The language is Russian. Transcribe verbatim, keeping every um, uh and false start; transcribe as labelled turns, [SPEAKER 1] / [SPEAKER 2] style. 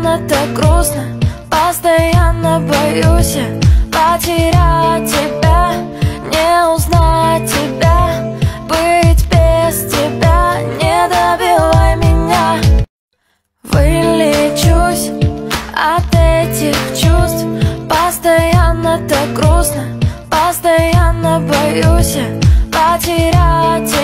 [SPEAKER 1] постоянно так грустно, постоянно боюсь я потерять тебя, не узнать тебя, быть без тебя. Не добивай меня. Вылечусь от этих чувств, постоянно так грустно, постоянно боюсь я потерять